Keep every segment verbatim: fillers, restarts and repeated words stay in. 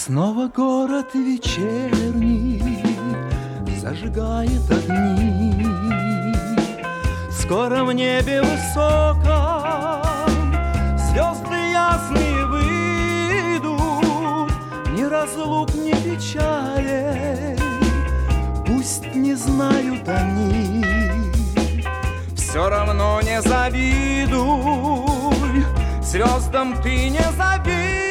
Снова город вечерний зажигает огни. Скоро в небе высоком звезды ясные выйдут. Ни разлук, ни печалей пусть не знают они. Все равно не завидуй, звездам ты не завидуй.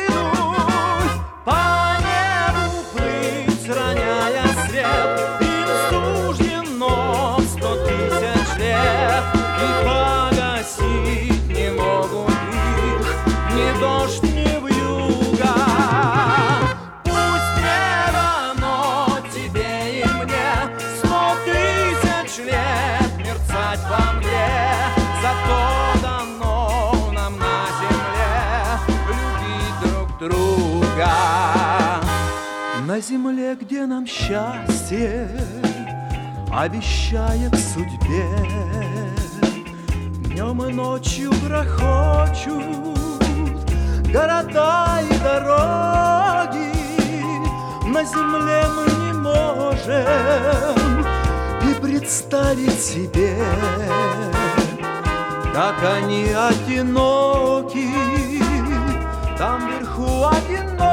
По небу плыть, роняя свет, им суждено сто тысяч лет. И погасить не могут их ни дождь, ни вьюга. Пусть не дано тебе и мне сто тысяч лет мерцать во мгле, зато дано нам на земле любить друг друга. На земле, где нам счастье обещает судьбе, днем и ночью грохочут города и дороги. На земле мы не можем и представить себе, как они одиноки, там вверху одиноки.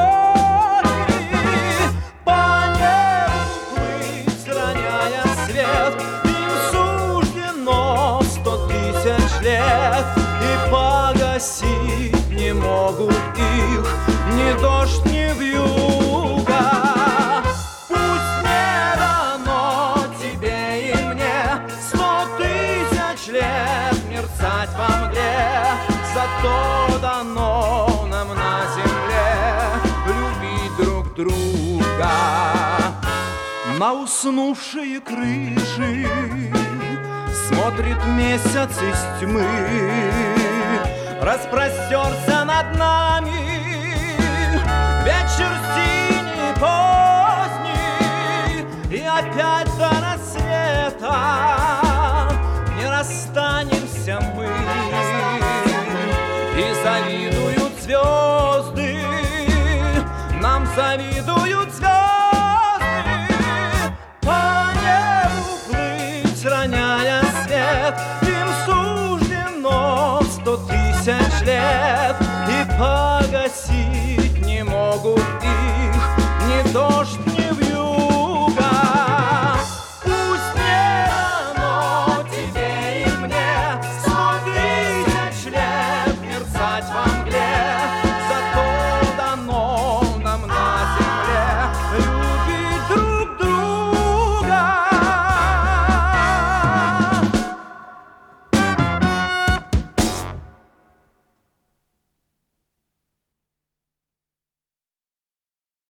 По небу плыть, роняя свет, им суждено сто тысяч лет. И погасить не могут их ни дождь, ни вьюга. Пусть не дано тебе и мне сто тысяч лет мерцать во мгле, зато дано нам на земле любить друг друга. На уснувшие крыши смотрит месяц из тьмы, распростерся над нами вечер синий поздний. И опять до рассвета не расстанемся мы. И завидуют звезды, нам завидуют звезды. По небу плыть, роняя свет, им суждено сто тысяч лет. И погасить не могут их